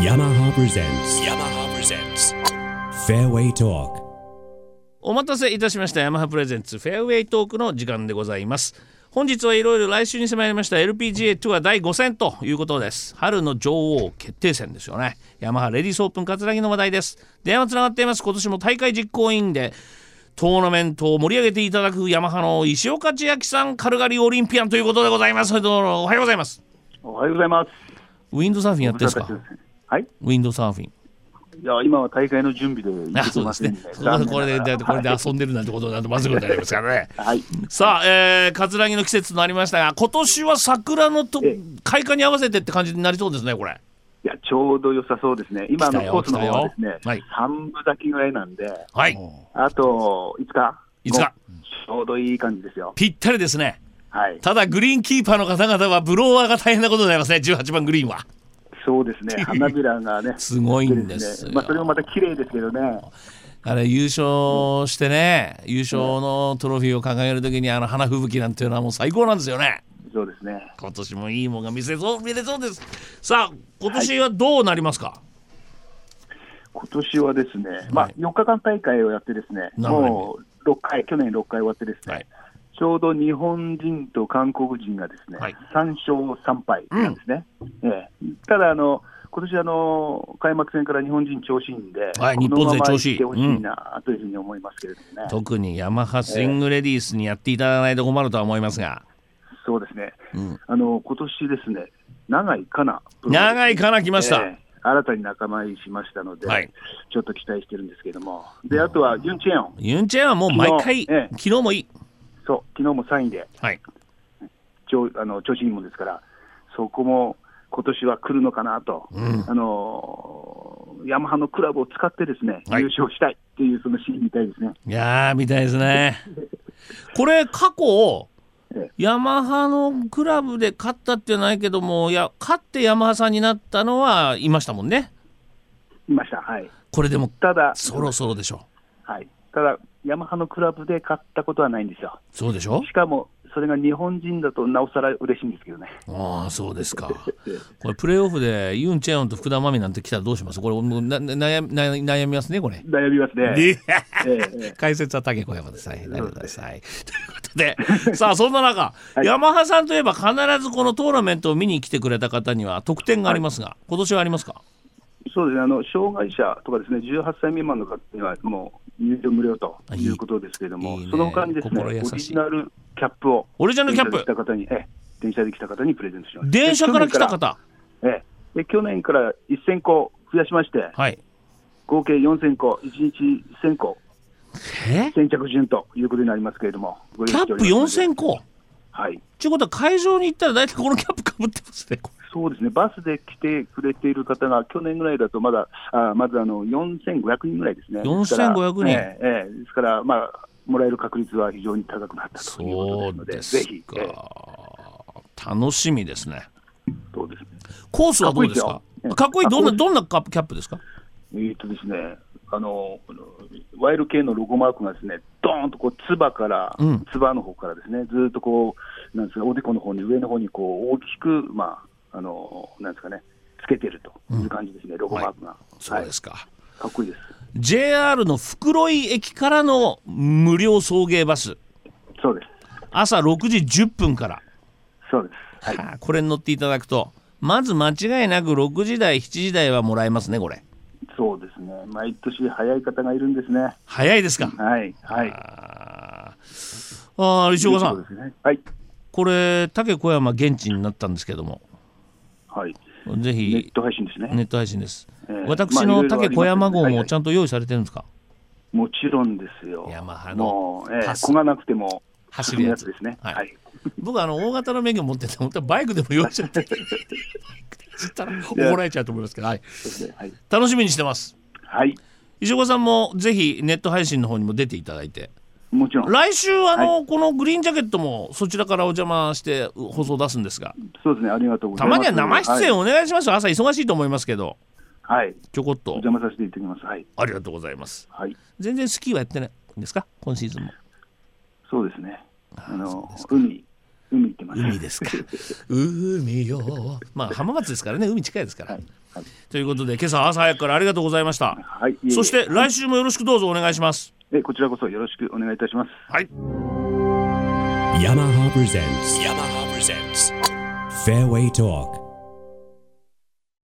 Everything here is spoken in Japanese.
Yamaha presents Fairway Talk。 お待たせいたしました。ヤマハプレゼンツフェアウェイトークの時間でございます。本日はいろいろ来週に迫りました LPGA ツアー第5戦ということです。春の女王決定戦ですよね。ヤマハレディースオープン葛城の話題です。電話つながっています。今年も大会実行委員でトーナメントを盛り上げていただくヤマハの石岡千秋さん、カルガリーオリンピアンということでございます。どうもおはようございます。 おはようございます。 ウィンドサーフィンやってるんですか？ はい。 ウィンドサーフィン。 いや、今は大会の準備で行ってませんね。 これで遊んでるなんてことなんてまずくなりますからね。 はい。 さあ、葛城の季節となりましたが、今年は桜の開花に合わせてって感じになりそうですね、これ。 いや、ちょうど良さそうですね。今のコースの方はですね、 はい、 3分咲きぐらいなんで、 はい、 あと5日ちょうどいい感じですよ。 ぴったりですね。 はい。 ただグリーンキーパーの方々はブロワーが大変なことになりますね。18番グリーンは。 そうですね。花びらがねすごいんですよ。 まあ、それもまた綺麗ですけどね。 あれ優勝してね、優勝のトロフィーを掲げるときに花吹雪なんていうのはもう最高なんですよね。 そうですね。 今年もいいものが見れそうです。さあ、今年はどうなりますか？ 今年はですね、まあ、4日間大会をやってですね、もう去年6回終わってですね、はい、ちょうど日本人と韓国人がですね、はい、3勝3敗なんですね。ただ今年開幕戦から日本人調子いいんで、 はい、日本勢調子いい。 このまま行ってほしいなというふうに思いますけれどもね。 特にヤマハスイングレディースにやっていただかないと困るとは思いますが。 そうですね。今年ですね、長井かな来ました。 新たに仲間入りしましたので、 はい、 ちょっと期待してるんですけれども、であとはユンチェンはもう毎回昨日もいい。 そう、昨日も3位で、 はい、 調子いいもんですから、そこも今年は来るのかなと、ヤマハのクラブを使ってですね、優勝したいっていうそのシーンみたいですね。 いやー、みたいですね。これ過去ヤマハのクラブで勝ったってないけども、勝ってヤマハさんになったのはいましたもんね。 いました。はい。 これでもただそろそろでしょ。 はい。ただヤマハのクラブで勝ったことはないんですよ。 そうでしょ。 しかもそれが日本人だとなおさら嬉しいんですけどね。 ああ、そうですか。これプレーオフでユン・チェヨンと福田真美なんて来たらどうします？これ悩みますね、これ。 悩みますね。 解説は竹小山で大変なください。ということで、さあそんな中、ヤマハさんといえば必ずこのトーナメントを見に来てくれた方には特典がありますが、今年はありますか？ そうですね。障害者とかですね、18歳未満の方にはもう入場無料ということですけれども、その他にですね、オリジナルキャップを電車で来た方にプレゼントします。 電車から来た方、 で去年から1000個増やしまして、はい、合計4000個、1日1000個先着順ということになりますけれども、 キャップ4000個、 はい、 ということは会場に行ったら大体このキャップかぶってますね。 そうですね。バスで来てくれている方が去年ぐらいだとまず4500人ぐらいですね。 4500人。 ですから、まあ、もらえる確率は非常に高くなったということですので、ぜひ、 楽しみですね。 そうですね。 コースはどうですか？かっこいい。どんなキャップですか？ ですね、ワイル系のロゴマークがですね、ドーンとこうつばの方からですね、ずっとこうなんですか、おでこの方に上の方にこう大きくなんですかね、つけてるという感じですね、ロゴマークが。 そうですか。 かっこいいです。 JR の袋井駅からの無料送迎バス。 そうです。 朝6時10分から。 そうです。 はい。これに乗っていただくと、まず間違いなく6時台7時台はもらえますね、これ。 そうですね。毎年早い方がいるんですね。 早いですか？ はいはい。石岡さん、 はい、 これ竹小山現地になったんですけども、 はい、 ぜひネット配信ですね。 ネット配信です。私の竹小山号もちゃんと用意されてるんですか？ もちろんですよ。 ヤマハのこがなくても走るやつですね。はい。 僕大型の免許持ってて、本当はバイクでも用意しちゃって知ったら怒られちゃうと思いますけど、はい、楽しみにしてます。 はい。 石岡さんもぜひネット配信の方にも出ていただいて。 もちろん。 来週このグリーンジャケットもそちらからお邪魔して放送出すんですが。 そうですね。ありがとうございます。 たまには生出演お願いします。朝忙しいと思いますけど。 はい。 ちょこっとお邪魔させていただきます。はい。 ありがとうございます。 はい。 全然スキーはやってないんですか？今シーズンも。 そうですね。海行ってます。 海ですか？海よ。まあ浜松ですからね、海近いですから。 はい。 ということで今朝早くからありがとうございました。 はい、 そして来週もよろしくどうぞお願いします。 こちらこそよろしくお願いいたします。 はい。 Yamaha presents Fairway Talk